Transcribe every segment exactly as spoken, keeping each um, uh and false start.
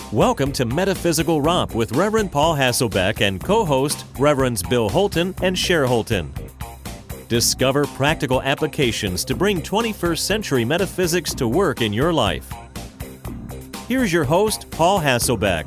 Welcome to Metaphysical Romp with Reverend Paul Hasselbeck and co-host Reverends Bill Holton and Cher Holton. Discover practical applications to bring twenty-first century metaphysics to work in your life. Here's your host, Paul Hasselbeck.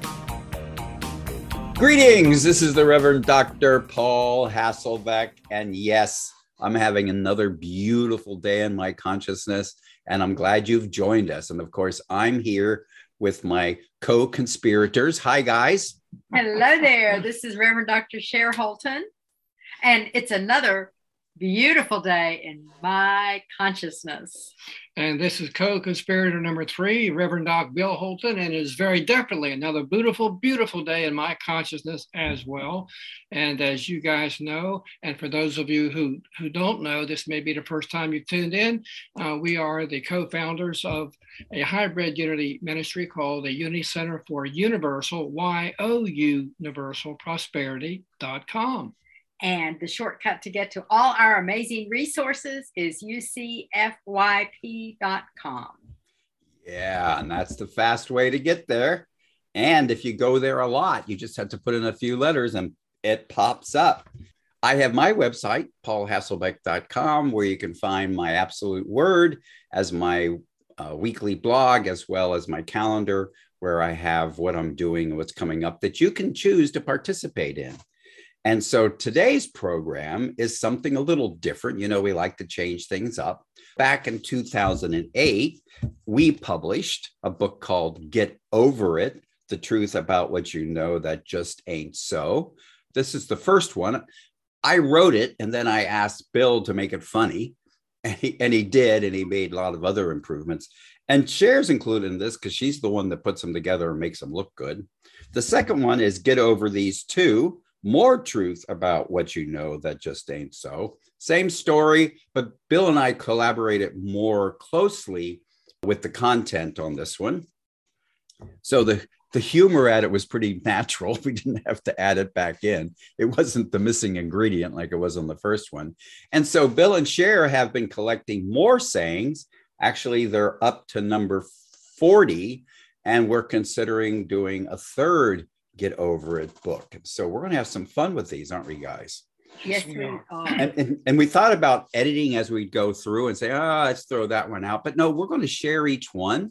Greetings, this is the Reverend Doctor Paul Hasselbeck, and yes, I'm having another beautiful day in my consciousness, and I'm glad you've joined us. And of course, I'm here with my co-conspirators. Hi, guys. Hello there. This is Reverend Doctor Cher Holton, and it's another beautiful day in my consciousness. And this is co-conspirator number three, Reverend Doc Bill Holton, and it's very definitely another beautiful, beautiful day in my consciousness as well. And as you guys know, and for those of you who, who don't know, this may be the first time you've tuned in, uh, we are the co-founders of a hybrid unity ministry called the Unity Center for Universal, Y O U, Universal Prosperity dot com. And the shortcut to get to all our amazing resources is U C F Y P dot com. Yeah, and that's the fast way to get there. And if you go there a lot, you just have to put in a few letters and it pops up. I have my website, paul hasselbeck dot com, where you can find my absolute word as my uh, weekly blog, as well as my calendar, where I have what I'm doing and what's coming up that you can choose to participate in. And so today's program is something a little different. You know, we like to change things up. Back in two thousand eight, we published a book called Get Over It, The Truth About What You Know That Just Ain't So. This is the first one. I wrote it, and then I asked Bill to make it funny, and he, and he did, and he made a lot of other improvements. And Cher's included in this because she's the one that puts them together and makes them look good. The second one is Get Over These Two. More truth about what you know that just ain't so. Same story, but Bill and I collaborated more closely with the content on this one. So the, the humor at it was pretty natural. We didn't have to add it back in. It wasn't the missing ingredient like it was on the first one. And so Bill and Cher have been collecting more sayings. Actually, they're up to number forty, and we're considering doing a third Get Over It book. So we're going to have some fun with these, aren't we, guys? Yes, we are. And, and, and we thought about editing as we go through and say, oh, let's throw that one out. But no, we're going to share each one.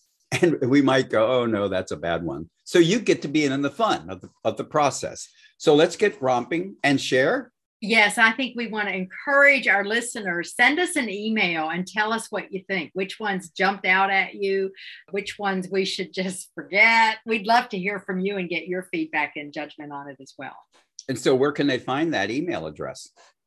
And we might go, oh, no, that's a bad one. So you get to be in the fun of the, of the process. So let's get romping and share. Yes, I think we want to encourage our listeners. Send us an email and tell us what you think. Which ones jumped out at you? Which ones we should just forget? We'd love to hear from you and get your feedback and judgment on it as well. And so where can they find that email address?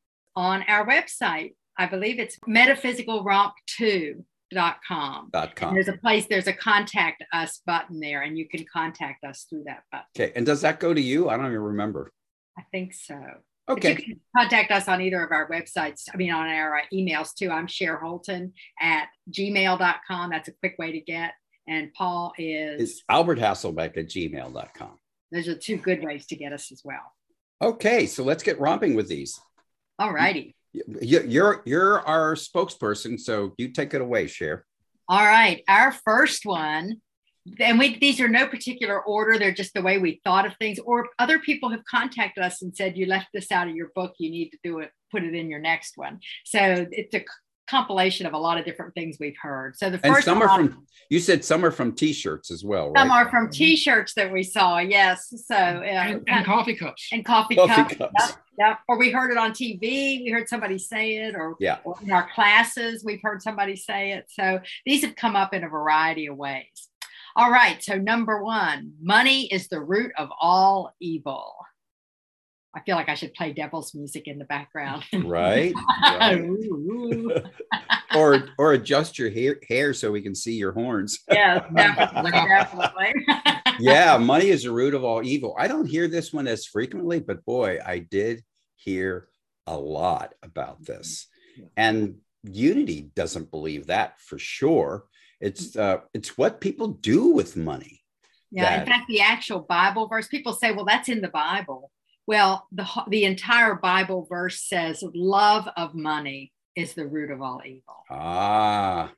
On our website. I believe it's metaphysical romp two dot com. .com. There's a place, there's a contact us button there, and you can contact us through that button. Okay. And does that go to you? I don't even remember. I think so. Okay. But you can contact us on either of our websites. I mean, on our emails too. I'm Cher Holton at gmail dot com. That's a quick way to get. And Paul is It's Albert Hasselbeck at gmail dot com. Those are two good ways to get us as well. Okay, so let's get romping with these. All righty. You're you're our spokesperson, so you take it away, Cher. All right. Our first one. And we, these are no particular order. They're just the way we thought of things. Or other people have contacted us and said, you left this out of your book. You need to do it, put it in your next one. So it's a compilation of a lot of different things we've heard. So the and first some one, are from, you said some are from T-shirts as well, right? Some are from T-shirts that we saw. Yes. So uh, and, and coffee cups. And coffee, coffee cups. cups. Yep, yep. Or we heard it on T V. We heard somebody say it, or, yeah. or in our classes, we've heard somebody say it. So these have come up in a variety of ways. All right. So number one, money is the root of all evil. I feel like I should play devil's music in the background. Right. right. or or adjust your hair, hair so we can see your horns. Yeah, definitely, definitely. Yeah, money is the root of all evil. I don't hear this one as frequently, but boy, I did hear a lot about this. And Unity doesn't believe that for sure. It's uh, it's what people do with money. Yeah, that, in fact, the actual Bible verse, people say, well, that's in the Bible. Well, the the entire Bible verse says love of money is the root of all evil. Ah.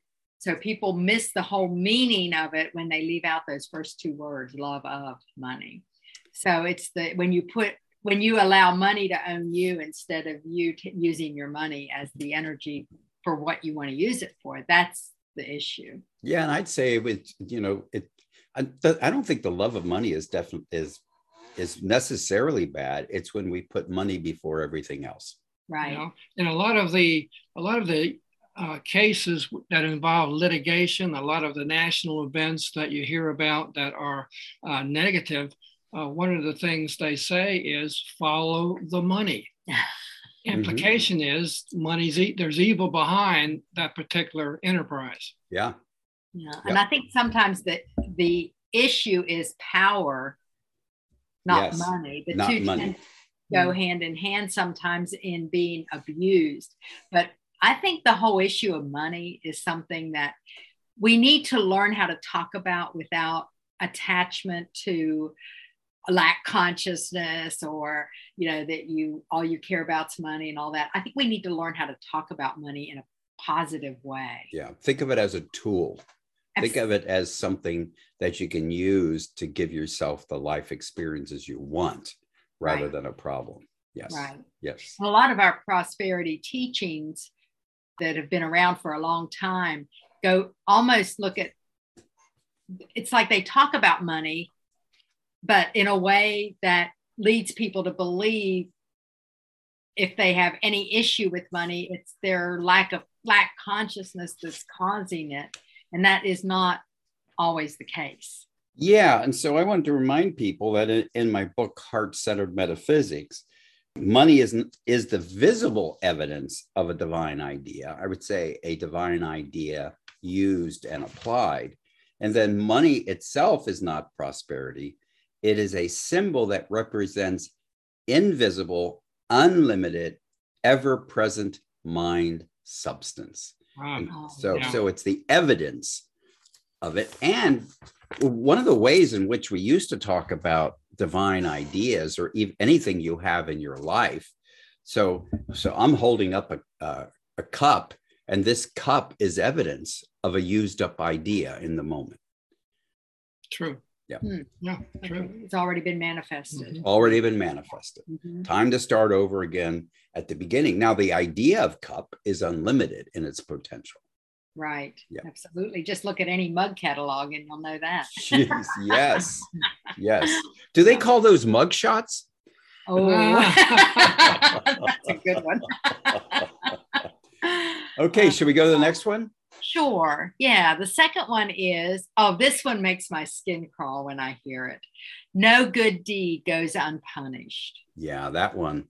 So people miss the whole meaning of it when they leave out those first two words, love of money. So it's the, when you put, when you allow money to own you instead of you t- using your money as the energy for what you want to use it for, that's the issue. Yeah. And I'd say with, you know, it, I, I don't think the love of money is definitely is, is necessarily bad. It's when we put money before everything else. Right. You know? And a lot of the, a lot of the uh, cases that involve litigation, a lot of the national events that you hear about that are uh, negative, uh, one of the things they say is follow the money. Implication mm-hmm. is money's e- there's evil behind that particular enterprise. Yeah. Yeah. And I think sometimes that the issue is power, not yes. money. The not two money. tend to go hand in hand sometimes in being abused. But I think the whole issue of money is something that we need to learn how to talk about without attachment to lack consciousness, or, you know, that you, all you care about is money and all that. I think we need to learn how to talk about money in a positive way. Yeah. Think of it as a tool. Absolutely. Think of it as something that you can use to give yourself the life experiences you want rather right. than a problem. Yes. Right. Yes. A lot of our prosperity teachings that have been around for a long time go almost look at, it's like they talk about money, but in a way that leads people to believe if they have any issue with money, it's their lack of lack consciousness that's causing it. And that is not always the case. Yeah. And so I wanted to remind people that in, in my book, Heart-Centered Metaphysics, money is, is the visible evidence of a divine idea. I would say a divine idea used and applied. And then money itself is not prosperity. It is a symbol that represents invisible, unlimited, ever-present mind substance. Wow. So, yeah. so it's the evidence of it. And one of the ways in which we used to talk about divine ideas, or even anything you have in your life. So, so I'm holding up a, uh, a cup, and this cup is evidence of a used up idea in the moment. True. Yeah. Hmm. Yeah, true. It's already been manifested. Mm-hmm. Already been manifested. Mm-hmm. Time to start over again at the beginning. Now, the idea of cup is unlimited in its potential. Right. Yeah. Absolutely. Just look at any mug catalog and you'll know that. Jeez, yes. Yes. Do they call those mug shots? Oh, that's a good one. Okay. Should we go to the next one? Sure. Yeah. The second one is, oh, this one makes my skin crawl when I hear it. No good deed goes unpunished. Yeah, that one.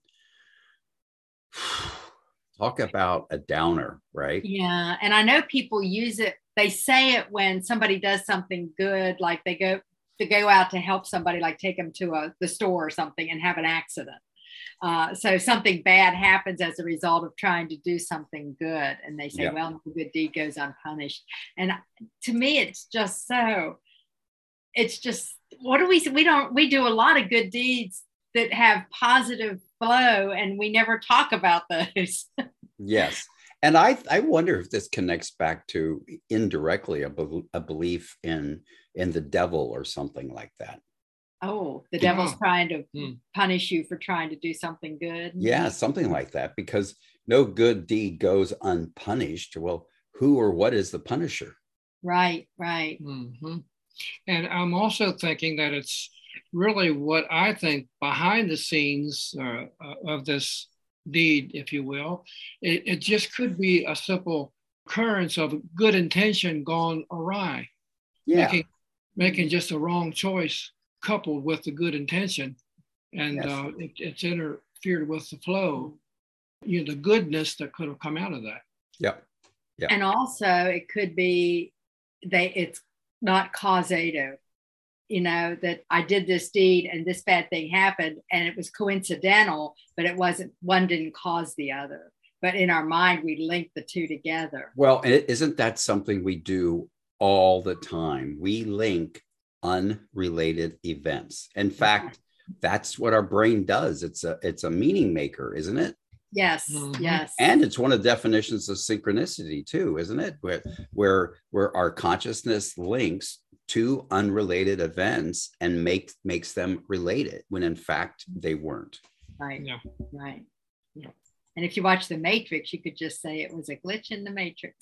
Talk about a downer, right? Yeah. And I know people use it. They say it when somebody does something good, like they go to go out to help somebody, like take them to a, the store or something and have an accident. Uh, so something bad happens as a result of trying to do something good. And they say, yeah. well, no good deed goes unpunished. And to me, it's just so, it's just, what do we, we don't, we do a lot of good deeds that have positive flow, and we never talk about those. Yes. And I, I wonder if this connects back to indirectly a, be- a belief in, in the devil or something like that. Oh, the devil's Yeah. trying to Hmm. punish you for trying to do something good. Yeah, something like that, because no good deed goes unpunished. Well, who or what is the punisher? Right, right. Mm-hmm. And I'm also thinking that it's really what I think behind the scenes uh, uh, of this deed, if you will. It, it just could be a simple occurrence of good intention gone awry. Yeah. Making, making just a wrong choice coupled with the good intention, and Yes. uh, it, it's interfered with the flow, you know, the goodness that could have come out of that. Yep. Yeah. And also it could be they it's not causative, you know, that I did this deed and this bad thing happened and it was coincidental, but it wasn't, one didn't cause the other. But in our mind, we link the two together. Well, and isn't that something we do all the time? We link unrelated events. In fact, that's what our brain does. It's a it's a meaning maker, isn't it? Yes, Mhm. yes. And it's one of the definitions of synchronicity too, isn't it? Where, where, where our consciousness links two unrelated events and makes makes them related when in fact they weren't. Right, Yeah. right. Yeah. And if you watch The Matrix, you could just say it was a glitch in the Matrix.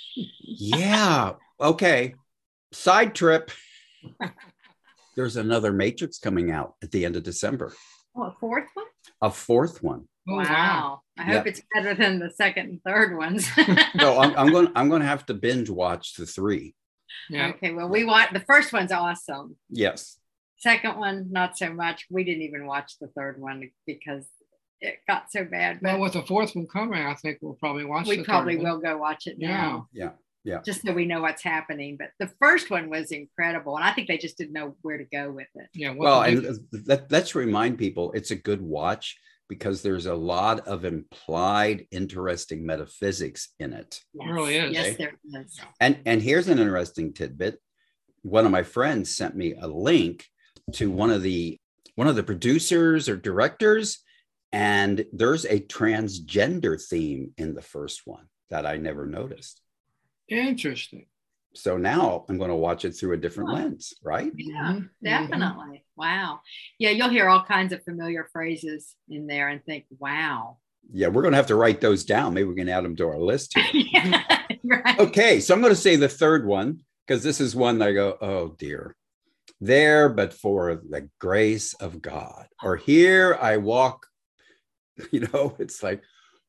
Yeah. Okay. Side trip. There's another Matrix coming out at the end of December. Oh, a fourth one? A fourth one. Oh, Wow. wow. I hope Yep. it's better than the second and third ones. No, I'm, I'm going. I'm going to have to binge watch the three. Yeah. Okay, well, we watched the first one's awesome. Yes. Second one, not so much. We didn't even watch the third one because it got so bad. But Well, with the fourth one coming, I think we'll probably watch we the probably third one. will go watch it now. Yeah. Yeah. Just so we know what's happening. But the first one was incredible. And I think they just didn't know where to go with it. Yeah. what Well, the and big- let, let's remind people it's a good watch because there's a lot of implied interesting metaphysics in it. Yes. really is. Yes, Okay. there is. And and here's an interesting tidbit. One of my friends sent me a link to one of the one of the producers or directors, and there's a transgender theme in the first one that I never noticed. Interesting. So now I'm going to watch it through a different Huh. lens, right? Yeah, Mhm. definitely. Wow. Yeah, you'll hear all kinds of familiar phrases in there and think, wow. Yeah, we're going to have to write those down. Maybe we can add them to our list here. Yeah, right. Okay, so I'm going to say the third one because this is one that I go, oh dear. There, but for the grace of God, or here I walk, you know, it's like,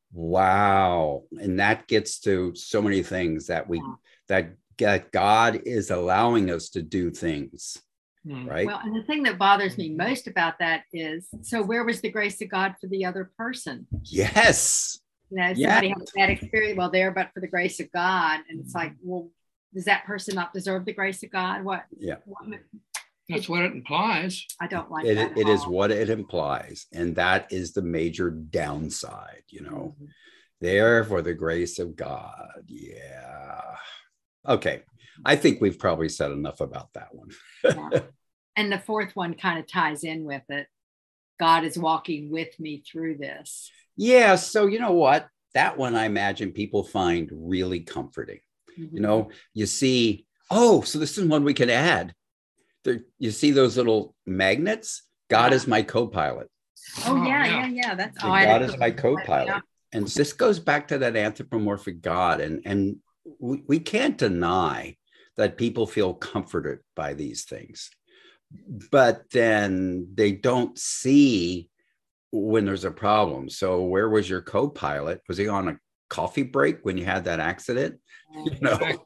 wow. And that gets to so many things that we, Yeah. that, that God is allowing us to do things, Hmm. right? Well, and the thing that bothers me most about that is, so where was the grace of God for the other person? Yes. You know, Yeah. somebody had a bad experience, well, there, but for the grace of God. And it's like, well, does that person not deserve the grace of God? What? Yeah. what That's what it implies. I don't like It, that. at it is all. what it implies. And that is the major downside, you know, Mhm. there for the grace of God. Yeah. Okay. I think we've probably said enough about that one. Yeah. And the fourth one kind of ties in with it. God is walking with me through this. Yeah. So, you know what? That one I imagine people find really comforting. Mhm. You know, you see, oh, so this is one we can add. There, you see those little magnets? God Yeah. is my co-pilot. Oh, Oh, yeah, yeah. yeah, yeah. That's And oh, I God didn't- is my co-pilot. Yeah. And this goes back to that anthropomorphic God. And, and we, we can't deny that people feel comforted by these things. But then they don't see when there's a problem. So where was your co-pilot? Was he on a coffee break when you had that accident? You know?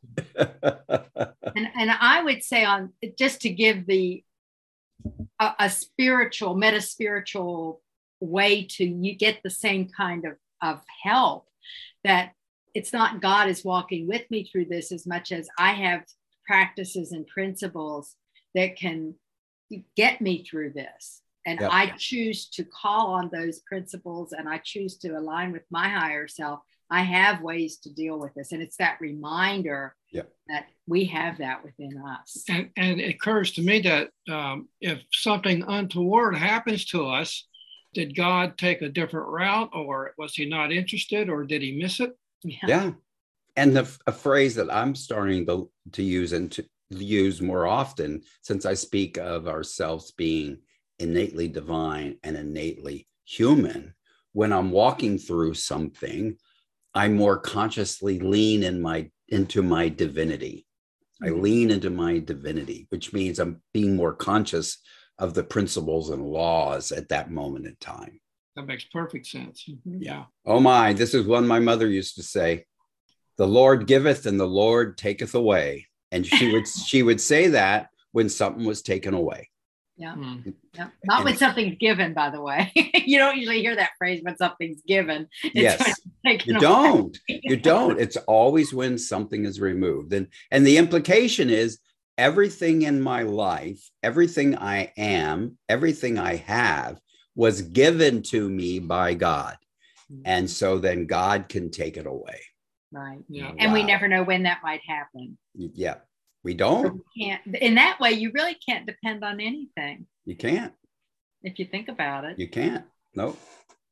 And and I would say on just to give the a, a spiritual, meta spiritual way to you get the same kind of, of help, that it's not God is walking with me through this as much as I have practices and principles that can get me through this. And Yep. I choose to call on those principles and I choose to align with my higher self. I have ways to deal with this. And it's that reminder Yep. that we have that within us. And, and it occurs to me that um, if something untoward happens to us, did God take a different route, or was he not interested, or did he miss it? Yeah. Yeah. And the a phrase that I'm starting to, to use and to use more often, since I speak of ourselves being innately divine and innately human, when I'm walking through something, I more consciously lean in my into my divinity. I Mhm. lean into my divinity, which means I'm being more conscious of the principles and laws at that moment in time. That makes perfect sense. Mhm. Yeah. Oh my, this is one my mother used to say, the Lord giveth and the Lord taketh away. And she would she would say that when something was taken away. Yeah. Hmm. Yeah. Not And- when something's given, by the way. You don't usually hear that phrase when something's given. It's Yes. when it's taken You away. don't. You don't. It's always when something is removed. And, and the implication is everything in my life, everything I am, everything I have was given to me by God. And so then God can take it away. Right. Yeah. And we Wow. never know when that might happen. Yeah, we So don't. we can't, in that way, you really can't depend on anything You can't. if you think about it. You can't. Nope.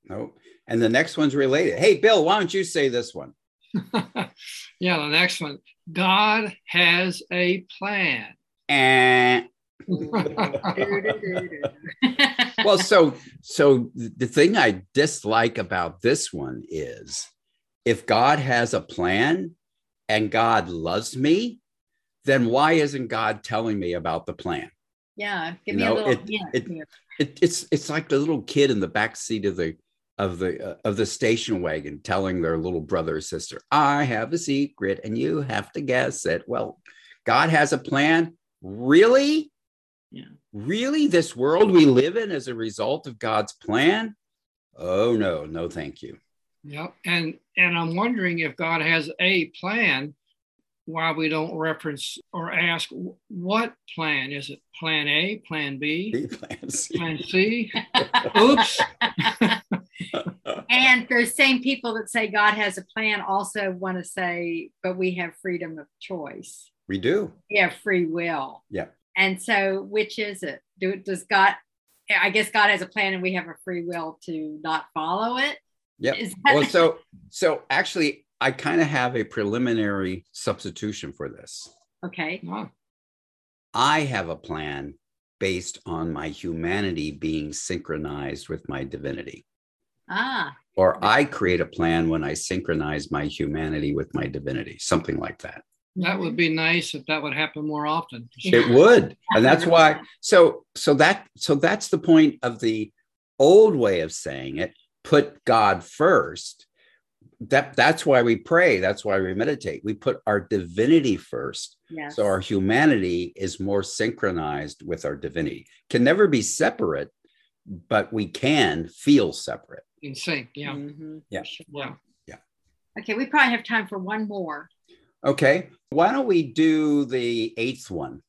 Nope. And the next one's related. Hey, Bill, why don't you say this one? Yeah, the next one. God has a plan. And well, so so the thing I dislike about this one is if God has a plan and God loves me, then why isn't God telling me about the plan? Yeah, give You me know, a little it, hint it, here. it, it's it's like the little kid in the back seat of the of the uh, of the station wagon telling their little brother or sister, I have a secret and you have to guess it. Well, God has a plan. Really? Yeah. Really? This world we live in as a result of God's plan? Oh, no, no, thank you. Yep. And and I'm wondering if God has a plan, why we don't reference or ask what plan. Is it plan A, plan B, Plan C. plan C? Oops. And those same people that say God has a plan also want to say, but we have freedom of choice. We do. We have free will. Yeah. And so which is it? Do, does God, I guess God has a plan and we have a free will to not follow it? Yeah. Is that- Well, so so actually, I kind of have a preliminary substitution for this. Okay. Wow. I have a plan based on my humanity being synchronized with my divinity. Ah. Or I create a plan when I synchronize my humanity with my divinity, something like that. That would be nice if that would happen more often. It would. And that's why. So, so that, so that's the point of the old way of saying it. Put God first. That, that's why we pray. That's why we meditate. We put our divinity first. Yes. So our humanity is more synchronized with our divinity. Can never be separate, but we can feel separate. In sync. Yeah. Mm-hmm. Yeah. Yeah. Yeah. Okay. We probably have time for one more. Okay. Why don't we do the eighth one?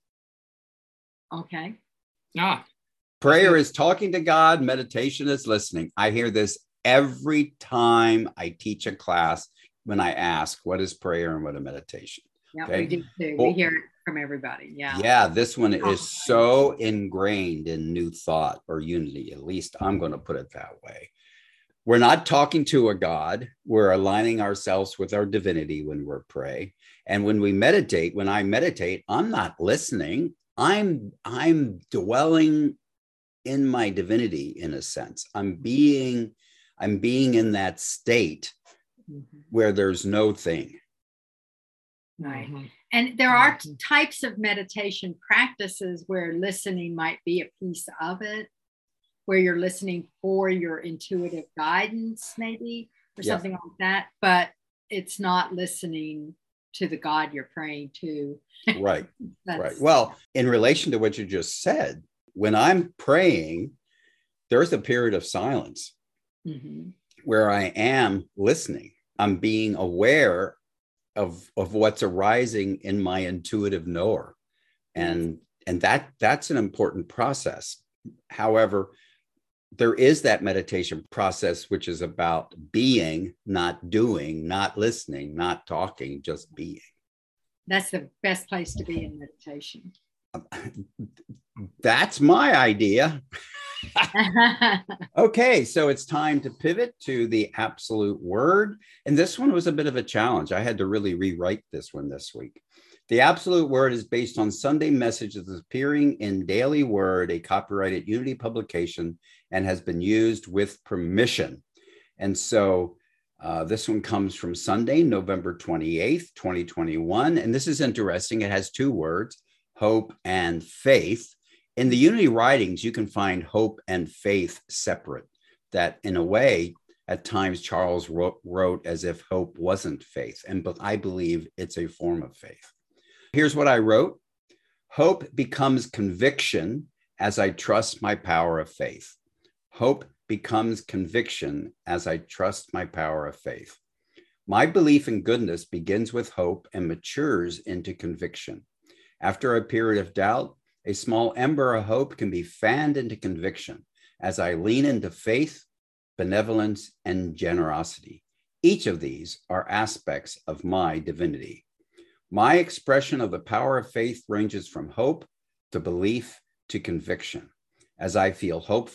Okay. Ah, Prayer is talking to God. Meditation is listening. I hear this every time I teach a class when I ask, what is prayer and what is meditation? Yeah, Okay. we do too. Well, we hear it from everybody. Yeah. Yeah, this one Oh. is so ingrained in New Thought or Unity. At least I'm going to put it that way. We're not talking to a God. We're aligning ourselves with our divinity when we're praying. And when we meditate, when I meditate, I'm not listening. I'm I'm dwelling in my divinity in a sense. I'm being I'm being in that state Mm-hmm. where there's no thing. Right. mhm. And there are Mhm. types of meditation practices where listening might be a piece of it, where you're listening for your intuitive guidance, maybe, or Yeah. something like that. But it's not listening to the God you're praying to. Right. That's, Right. Well, in relation to what you just said, when I'm praying, there's a period of silence Mhm. where I am listening. I'm being aware of, of what's arising in my intuitive knower. And, and that that's an important process. However, there is that meditation process, which is about being, not doing, not listening, not talking, just being. That's the best place to be in meditation. That's my idea. Okay, so it's time to pivot to the absolute word. And this one was a bit of a challenge. I had to really rewrite this one this week. The absolute word is based on Sunday messages appearing in Daily Word, a copyrighted Unity publication, and has been used with permission. And so uh, this one comes from Sunday, November twenty-eighth, twenty twenty-one. And this is interesting. It has two words, hope and faith. In the Unity writings, you can find hope and faith separate. That in a way, at times Charles wrote, wrote as if hope wasn't faith. And but I believe it's a form of faith. Here's what I wrote. Hope becomes conviction as I trust my power of faith. Hope becomes conviction as I trust my power of faith. My belief in goodness begins with hope and matures into conviction. After a period of doubt, a small ember of hope can be fanned into conviction as I lean into faith, benevolence, and generosity. Each of these are aspects of my divinity. My expression of the power of faith ranges from hope to belief to conviction. As I feel hopeful,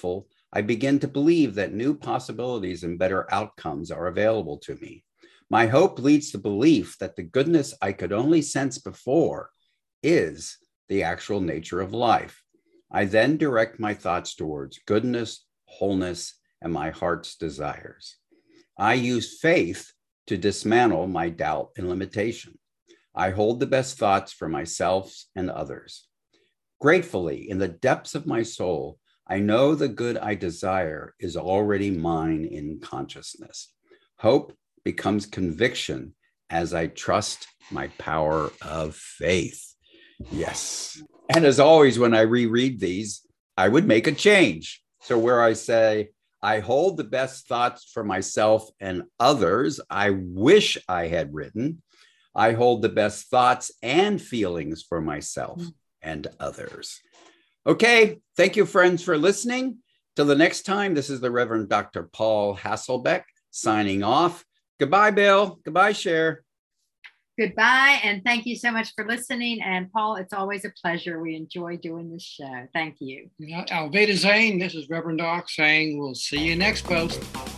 I begin to believe that new possibilities and better outcomes are available to me. My hope leads to belief that the goodness I could only sense before is the actual nature of life. I then direct my thoughts towards goodness, wholeness, and my heart's desires. I use faith to dismantle my doubt and limitation. I hold the best thoughts for myself and others. Gratefully, in the depths of my soul, I know the good I desire is already mine in consciousness. Hope becomes conviction as I trust my power of faith. Yes. And as always, when I reread these, I would make a change. So where I say, I hold the best thoughts for myself and others, I wish I had written, I hold the best thoughts and feelings for myself and others. Okay, thank you, friends, for listening. Till the next time, this is the Reverend Doctor Paul Hasselbeck signing off. Goodbye, Bill. Goodbye, Cher. Goodbye, and thank you so much for listening. And Paul, it's always a pleasure. We enjoy doing this show. Thank you. Alveda Zane, this is Reverend Doc saying we'll see you next post.